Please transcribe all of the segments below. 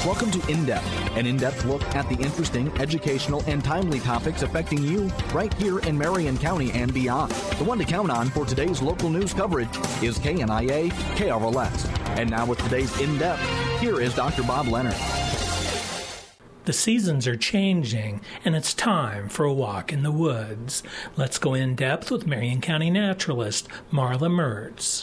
Welcome to In Depth, an in-depth look at the interesting, educational, and timely topics affecting you right here in Marion County and beyond. The one to count on for today's local news coverage is KNIA KRLS. And now with today's In Depth, here is Dr. Bob Leonard. The seasons are changing, and it's time for a walk in the woods. Let's go in depth with Marion County naturalist Marla Mertz.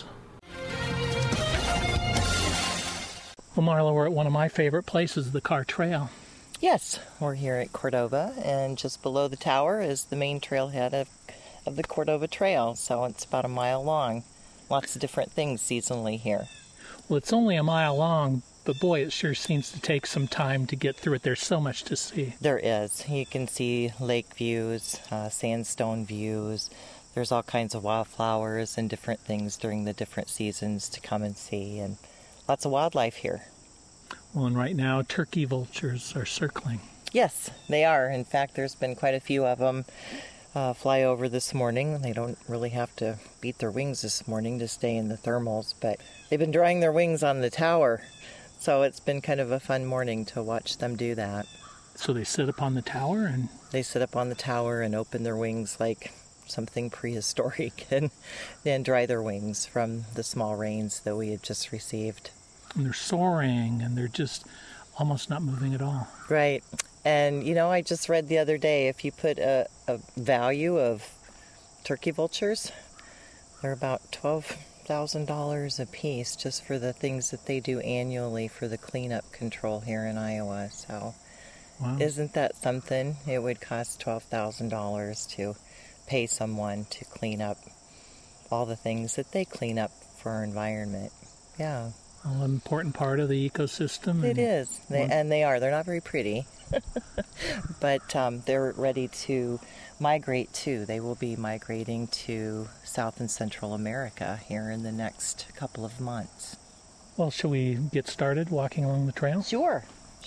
Well, Marla, we're at one of my favorite places, the Carr Trail. Yes, we're here at Cordova, and just below the tower is the main trailhead of the Cordova Trail, so it's about a mile long. Lots of different things seasonally here. Well, it's only a mile long, but boy, it sure seems to take some time to get through it. There's so much to see. There is. You can see lake views, sandstone views. There's all kinds of wildflowers and different things during the different seasons to come and see, and lots of wildlife here. Well, and right now, turkey vultures are circling. Yes, they are. In fact, there's been quite a few of them fly over this morning. They don't really have to beat their wings this morning to stay in the thermals, but they've been drying their wings on the tower. So it's been kind of a fun morning to watch them do that. So they sit up on the tower and... They sit up on the tower and open their wings like something prehistoric and then dry their wings from the small rains that we had just received. And they're soaring and they're just almost not moving at all. Right. And, you know, I just read the other day, if you put a value of turkey vultures, they're about $12,000 a piece just for the things that they do annually for the cleanup control here in Iowa. So wow. Isn't that something? It would cost $12,000 to pay someone to clean up all the things that they clean up for our environment. Yeah. Well, an important part of the ecosystem. It is. They are. They're not very pretty. But they're ready to migrate too. They will be migrating to South and Central America here in the next couple of months. Well, shall we get started walking along the trail? Sure.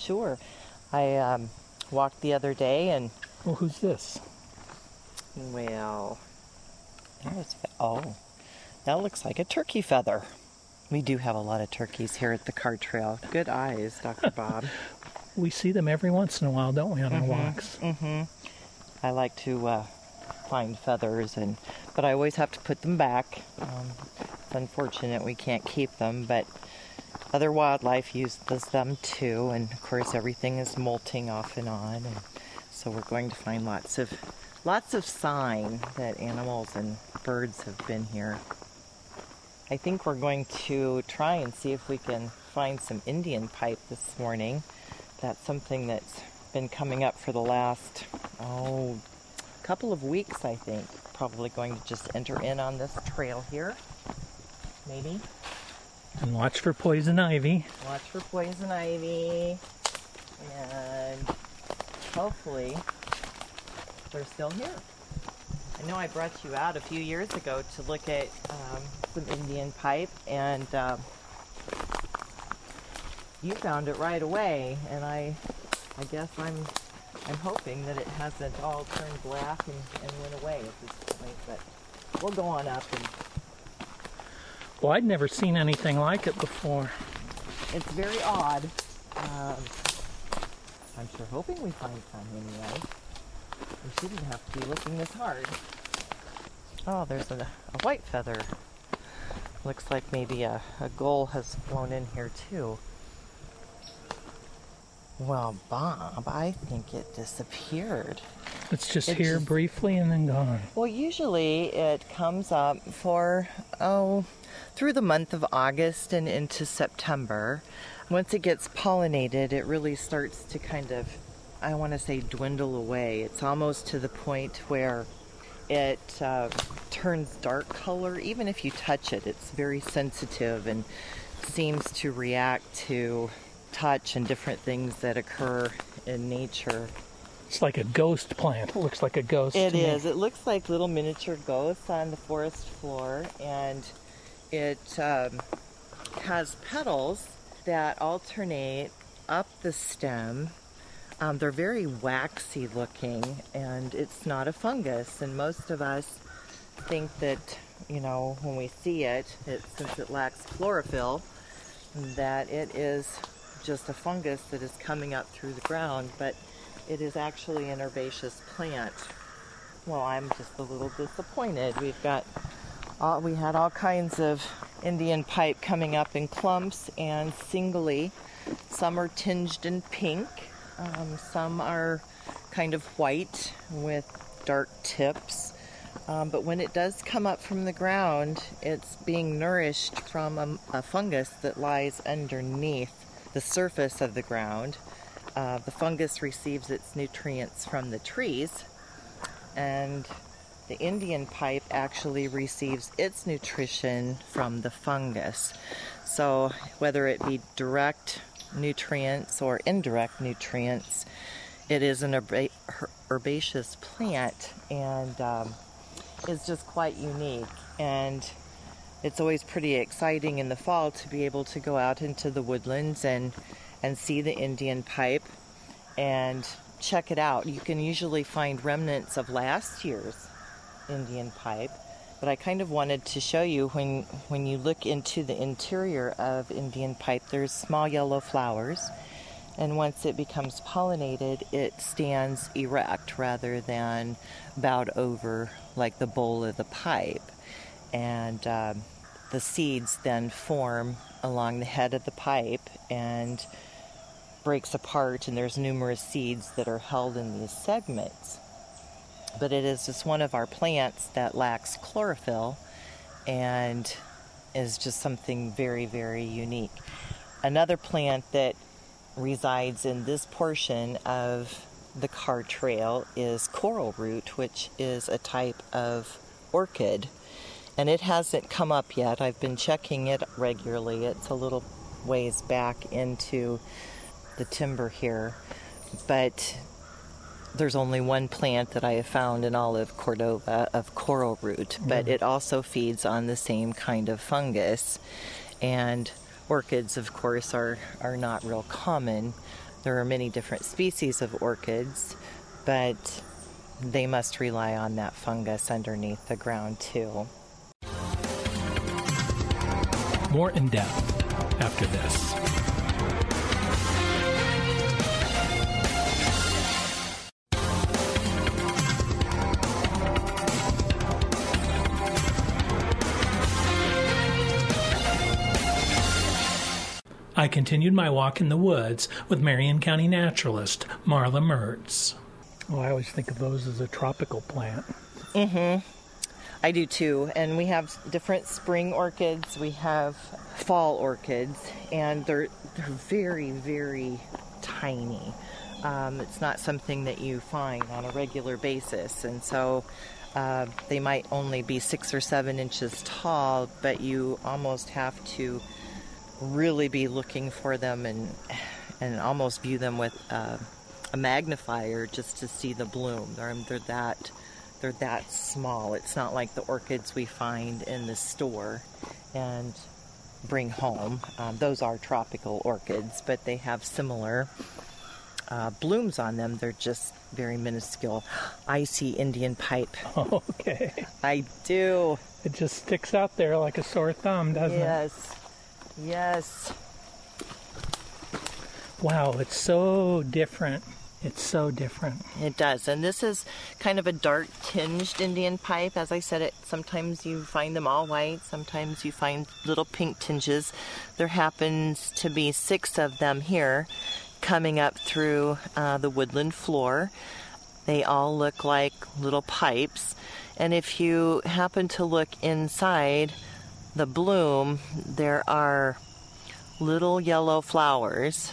I walked the other day and... Well, who's this? Well, that looks like a turkey feather. We do have a lot of turkeys here at the Carr Trail. Good eyes, Dr. Bob. We see them every once in a while, don't we, on our walks? Mm-hmm. I like to find feathers, but I always have to put them back. It's unfortunate we can't keep them, but other wildlife uses them too, and of course everything is molting off and on, and so we're going to find lots of sign that animals and birds have been here. I think we're going to try and see if we can find some Indian pipe this morning. That's something that's been coming up for the last, couple of weeks, I think. Probably going to just enter in on this trail here, maybe. And watch for poison ivy. Watch for poison ivy. And hopefully they're still here. I know I brought you out a few years ago to look at some Indian pipe, and you found it right away, and I guess I'm hoping that it hasn't all turned black and went away at this point, but we'll go on up. And well, I'd never seen anything like it before. It's very odd. I'm sure hoping we find some anyway. We shouldn't have to be looking this hard. Oh, there's a white feather. Looks like maybe a gull has flown in here too. Well, Bob, I think it disappeared. It's just here briefly and then gone. Well, usually it comes up for, through the month of August and into September. Once it gets pollinated, it really starts to kind of, I want to say, dwindle away. It's almost to the point where it turns dark color. Even if you touch it, it's very sensitive and seems to react to touch and different things that occur in nature. It's like a ghost plant. It looks like a ghost. It is. It looks like little miniature ghosts on the forest floor, and it has petals that alternate up the stem. They're very waxy looking, and it's not a fungus. And most of us think that, when we see it, since it lacks chlorophyll, that it is just a fungus that is coming up through the ground, but it is actually an herbaceous plant. Well, I'm just a little disappointed. We had all kinds of Indian pipe coming up in clumps and singly. Some are tinged in pink. Some are kind of white with dark tips. But when it does come up from the ground, it's being nourished from a fungus that lies underneath the surface of the ground. The fungus receives its nutrients from the trees, and the Indian pipe actually receives its nutrition from the fungus. So whether it be direct nutrients or indirect nutrients, it is an herbaceous plant, and is just quite unique. And it's always pretty exciting in the fall to be able to go out into the woodlands and see the Indian pipe and check it out. You can usually find remnants of last year's Indian pipe, but I kind of wanted to show you when you look into the interior of Indian pipe, there's small yellow flowers, and once it becomes pollinated, it stands erect rather than bowed over like the bowl of the pipe. And the seeds then form along the head of the pipe and breaks apart, and there's numerous seeds that are held in these segments. But it is just one of our plants that lacks chlorophyll and is just something very, very unique. Another plant that resides in this portion of the car trail is coral root, which is a type of orchid. And it hasn't come up yet. I've been checking it regularly. It's a little ways back into the timber here. But there's only one plant that I have found in all of Cordova of coral root, but it also feeds on the same kind of fungus. And orchids, of course, are not real common. There are many different species of orchids, but they must rely on that fungus underneath the ground too. More in depth after this. I continued my walk in the woods with Marion County naturalist Marla Mertz. Well, I always think of those as a tropical plant. Mm-hmm. I do too. And we have different spring orchids. We have fall orchids, and they're very, very tiny. It's not something that you find on a regular basis, and so they might only be 6 or 7 inches tall, but you almost have to really be looking for them and almost view them with a magnifier just to see the bloom. They're that small. It's not like the orchids we find in the store and bring home. Those are tropical orchids, but they have similar blooms on them. They're just very minuscule. I see Indian pipe. Okay. I do. It just sticks out there like a sore thumb, doesn't it? Yes. Wow, it's so different. It's so different. It does. And this is kind of a dark tinged Indian pipe. As I said, sometimes you find them all white. Sometimes you find little pink tinges. There happens to be 6 of them here coming up through the woodland floor. They all look like little pipes. And if you happen to look inside the bloom, there are little yellow flowers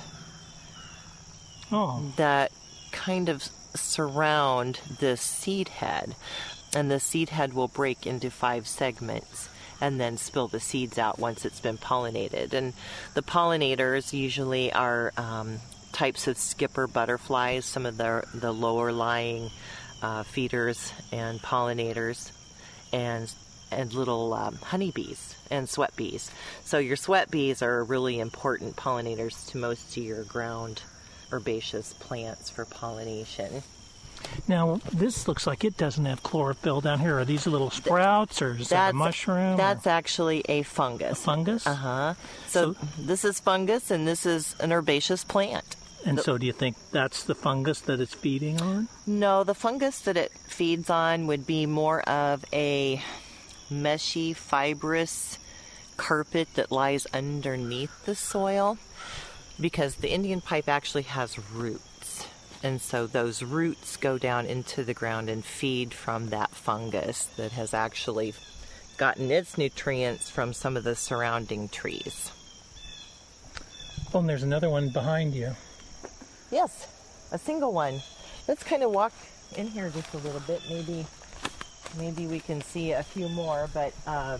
that kind of surround this seed head, and the seed head will break into 5 segments and then spill the seeds out once it's been pollinated. And the pollinators usually are types of skipper butterflies, some of the lower lying feeders and pollinators, and little honeybees and sweat bees. So your sweat bees are really important pollinators to most of your ground herbaceous plants for pollination. Now, this looks like it doesn't have chlorophyll down here. Are these little sprouts, or is that a mushroom? That's actually a fungus. A fungus? Uh-huh. So this is fungus, and this is an herbaceous plant. And so do you think that's the fungus that it's feeding on? No, the fungus that it feeds on would be more of a meshy, fibrous carpet that lies underneath the soil, because the Indian pipe actually has roots. And so those roots go down into the ground and feed from that fungus that has actually gotten its nutrients from some of the surrounding trees. Oh, and there's another one behind you. Yes, a single one. Let's kind of walk in here just a little bit. Maybe we can see a few more, but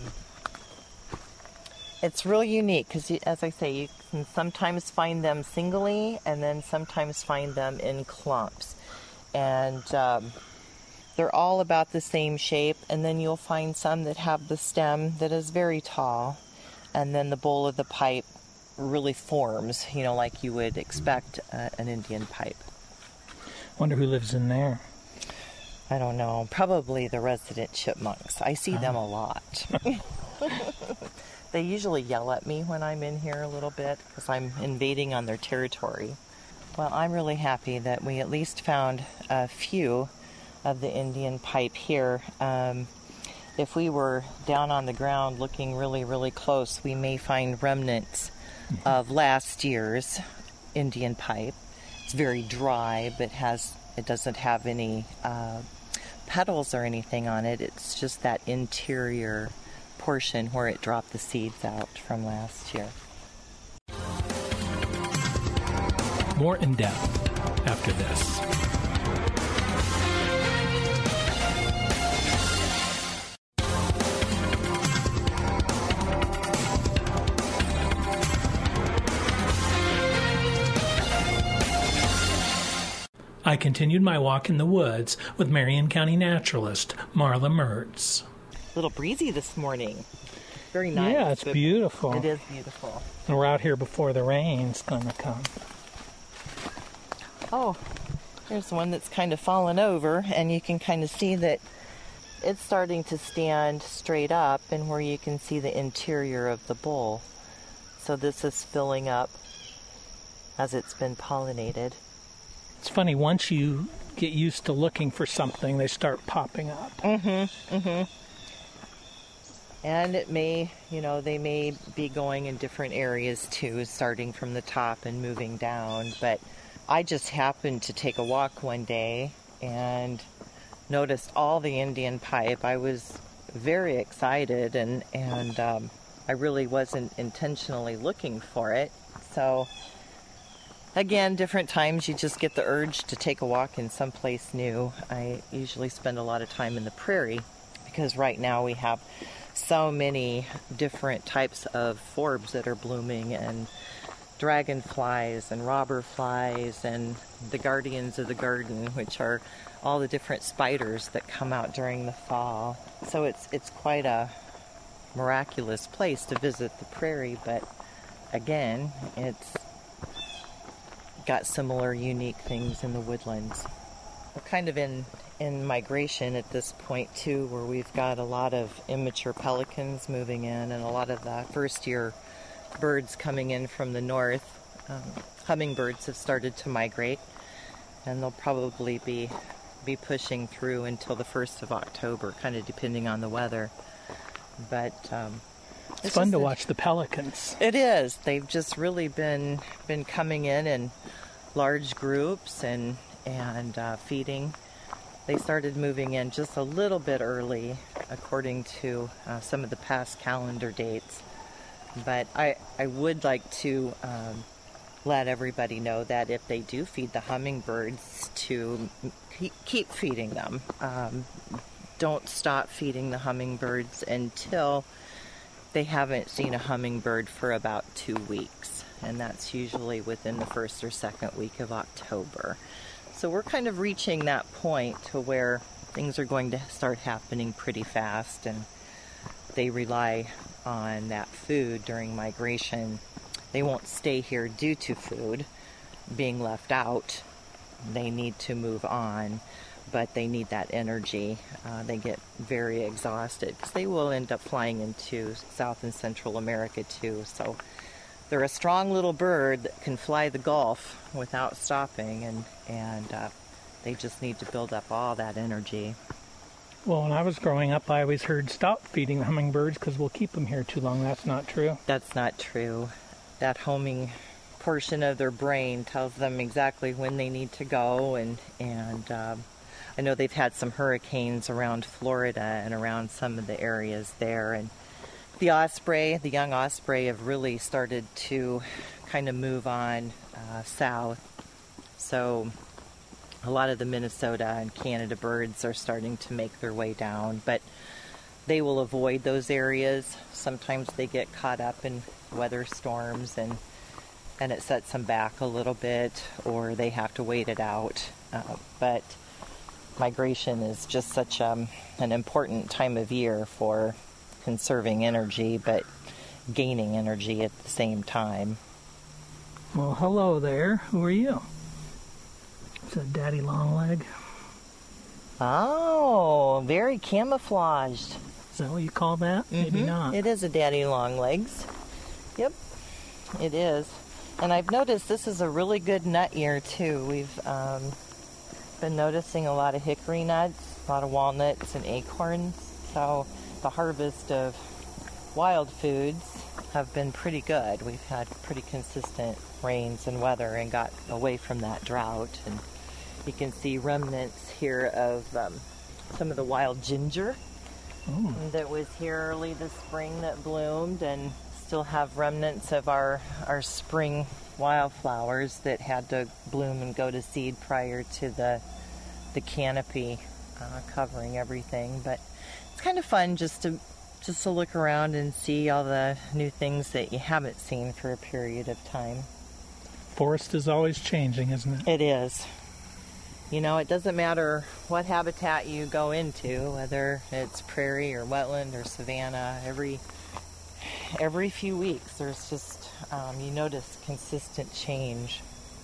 it's really unique because, as I say, you can sometimes find them singly and then sometimes find them in clumps. And they're all about the same shape, and then you'll find some that have the stem that is very tall, and then the bowl of the pipe really forms, like you would expect an Indian pipe. Wonder who lives in there. I don't know. Probably the resident chipmunks. I see them a lot. They usually yell at me when I'm in here a little bit because I'm invading on their territory. Well, I'm really happy that we at least found a few of the Indian pipe here. If we were down on the ground looking really, really close, we may find remnants of last year's Indian pipe. It's very dry, but it doesn't have any petals or anything on it. It's just that interior portion where it dropped the seeds out from last year. More in depth after this. I continued my walk in the woods with Marion County naturalist Marla Mertz. A little breezy this morning. Very nice. Yeah, it's beautiful. It is beautiful. And we're out here before the rain's going to come. Oh, there's one that's kind of fallen over, and you can kind of see that it's starting to stand straight up, and where you can see the interior of the bowl. So this is filling up as it's been pollinated. It's funny, once you get used to looking for something, they start popping up. And it may, they may be going in different areas too, starting from the top and moving down. But I just happened to take a walk one day and noticed all the Indian pipe. I was very excited, and I really wasn't intentionally looking for it. So again, different times you just get the urge to take a walk in someplace new. I usually spend a lot of time in the prairie because right now we have so many different types of forbs that are blooming, and dragonflies and robber flies and the guardians of the garden, which are all the different spiders that come out during the fall. So it's quite a miraculous place to visit the prairie, but again, it's got similar unique things in the woodlands. We're kind of in migration at this point too, where we've got a lot of immature pelicans moving in and a lot of the first year birds coming in from the north. Hummingbirds have started to migrate, and they'll probably be pushing through until the 1st of October, kind of depending on the weather. But it's fun to watch the pelicans. It is. They've just really been coming in large groups and feeding. They started moving in just a little bit early, according to some of the past calendar dates. But I would like to let everybody know that if they do feed the hummingbirds, to keep feeding them. Don't stop feeding the hummingbirds until they haven't seen a hummingbird for about 2 weeks. And that's usually within the 1st or 2nd week of October. So we're kind of reaching that point to where things are going to start happening pretty fast, and they rely on that food during migration. They won't stay here due to food being left out. They need to move on. but they need that energy. They get very exhausted because they will end up flying into South and Central America too. So they're a strong little bird that can fly the Gulf without stopping, and they just need to build up all that energy. Well, when I was growing up, I always heard stop feeding the hummingbirds because we'll keep them here too long. That's not true. That's not true. That homing portion of their brain tells them exactly when they need to go, and I know they've had some hurricanes around Florida and around some of the areas there, and the young osprey have really started to kind of move on south. So a lot of the Minnesota and Canada birds are starting to make their way down, but they will avoid those areas. Sometimes they get caught up in weather storms and it sets them back a little bit, or they have to wait it out. But migration is just such an important time of year for conserving energy, but gaining energy at the same time. Well, hello there. Who are you? It's a daddy longleg. Oh, very camouflaged. Is that what you call that? Mm-hmm. Maybe not. It is a daddy longlegs. Yep, it is. And I've noticed this is a really good nut year too. We've been noticing a lot of hickory nuts, a lot of walnuts and acorns. So the harvest of wild foods have been pretty good. We've had pretty consistent rains and weather and got away from that drought. And you can see remnants here of some of the wild ginger that was here early this spring that bloomed, and still have remnants of our spring wildflowers that had to bloom and go to seed prior to the canopy covering everything. But it's kind of fun just to look around and see all the new things that you haven't seen for a period of time. Forest is always changing, isn't it? It is. You know, it doesn't matter what habitat you go into, whether it's prairie or wetland or savanna, every few weeks there's just, you notice consistent change.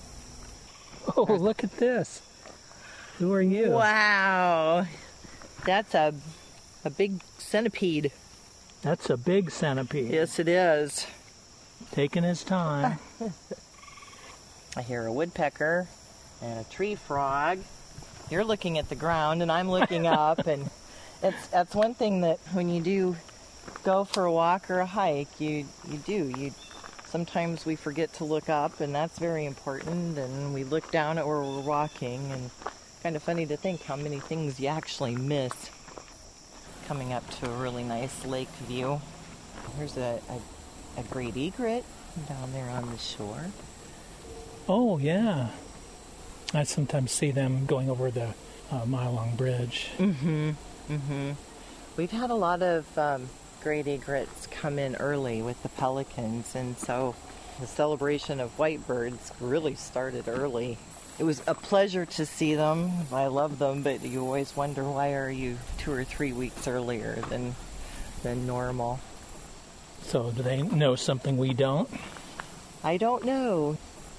Oh, look at this. Who are you? Wow. That's a big centipede. That's a big centipede. Yes, it is. Taking his time. I hear a woodpecker and a tree frog. You're looking at the ground and I'm looking up, and that's one thing that when you do go for a walk or a hike, you sometimes we forget to look up, and that's very important, and we look down at where we're walking, and kind of funny to think how many things you actually miss. Coming up to a really nice lake view. Here's a great egret down there on the shore. Oh, yeah. I sometimes see them going over the mile-long bridge. We've had a lot of great egrets come in early with the pelicans, and so the celebration of whitebirds really started early. It was a pleasure to see them. I love them, but you always wonder, why are you 2 or 3 weeks earlier than normal? So do they know something we don't? I don't know.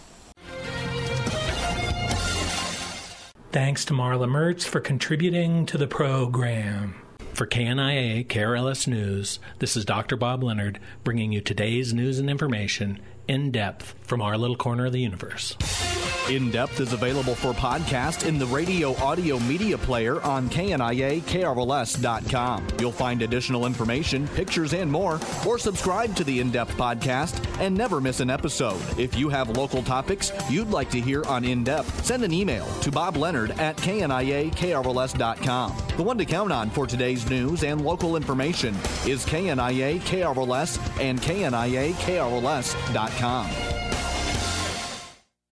Thanks to Marla Mertz for contributing to the program. For KNIA KRLS News, this is Dr. Bob Leonard bringing you today's news and information in depth from our little corner of the universe. In Depth is available for podcast in the radio audio media player on KNIA-KRLS.com. You'll find additional information, pictures, and more, or subscribe to the In Depth podcast and never miss an episode. If you have local topics you'd like to hear on In Depth, send an email to bobleonard@KNIA-KRLS.com. The one to count on for today's news and local information is KNIA-KRLS and KNIA-KRLS.com.